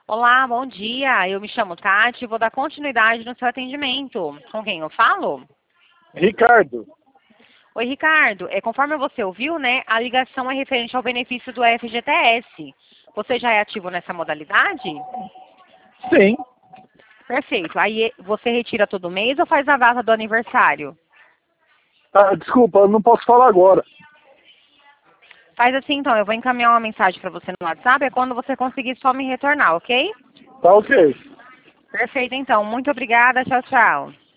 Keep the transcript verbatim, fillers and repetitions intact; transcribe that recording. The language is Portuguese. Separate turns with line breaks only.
Olá, bom dia. Eu me chamo Tati e vou dar continuidade no seu atendimento. Com quem eu falo?
Ricardo.
Oi, Ricardo. É, conforme você ouviu, né, a ligação é referente ao benefício do F G T S. Você já é ativo nessa modalidade?
Sim.
Perfeito. Aí você retira todo mês ou faz a data do aniversário?
Ah, desculpa, eu não posso falar agora.
Faz assim então, eu vou encaminhar uma mensagem para você no WhatsApp, é quando você conseguir só me retornar, ok?
Tá ok.
Perfeito então. Muito obrigada. Tchau, tchau.